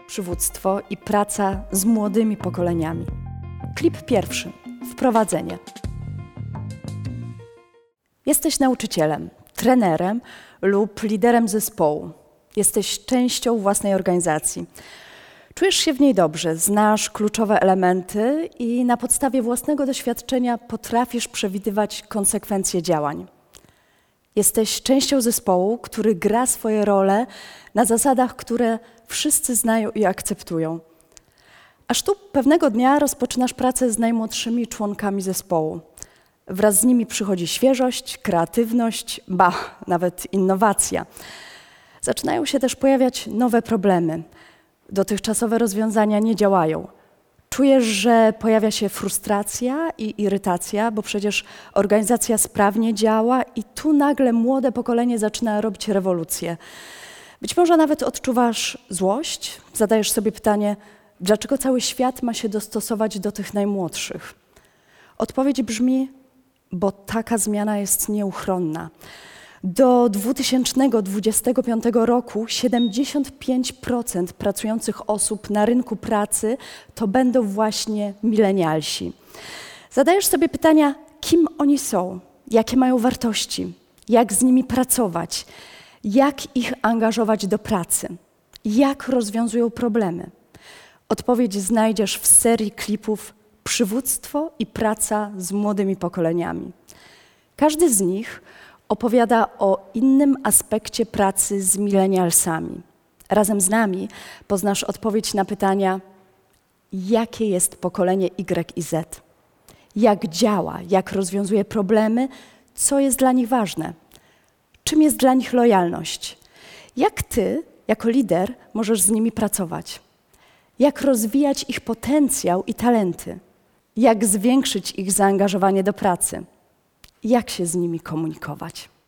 przywództwo i praca z młodymi pokoleniami. Klip pierwszy. Wprowadzenie. Jesteś nauczycielem, trenerem lub liderem zespołu. Jesteś częścią własnej organizacji. Czujesz się w niej dobrze, znasz kluczowe elementy i na podstawie własnego doświadczenia potrafisz przewidywać konsekwencje działań. Jesteś częścią zespołu, który gra swoje role na zasadach, które wszyscy znają i akceptują. Aż tu pewnego dnia rozpoczynasz pracę z najmłodszymi członkami zespołu. Wraz z nimi przychodzi świeżość, kreatywność, nawet innowacja. Zaczynają się też pojawiać nowe problemy. Dotychczasowe rozwiązania nie działają. Czujesz, że pojawia się frustracja i irytacja, bo przecież organizacja sprawnie działa i tu nagle młode pokolenie zaczyna robić rewolucję. Być może nawet odczuwasz złość, zadajesz sobie pytanie, dlaczego cały świat ma się dostosować do tych najmłodszych? Odpowiedź brzmi, bo taka zmiana jest nieuchronna. Do 2025 roku 75% pracujących osób na rynku pracy to będą właśnie milenialsi. Zadajesz sobie pytania, kim oni są, jakie mają wartości, jak z nimi pracować, jak ich angażować do pracy, jak rozwiązują problemy. Odpowiedź znajdziesz w serii klipów Przywództwo i praca z młodymi pokoleniami. Każdy z nich opowiada o innym aspekcie pracy z milenialsami. Razem z nami poznasz odpowiedź na pytania, jakie jest pokolenie Y i Z, jak działa, jak rozwiązuje problemy, co jest dla nich ważne, czym jest dla nich lojalność, jak ty, jako lider, możesz z nimi pracować, jak rozwijać ich potencjał i talenty, jak zwiększyć ich zaangażowanie do pracy, jak się z nimi komunikować.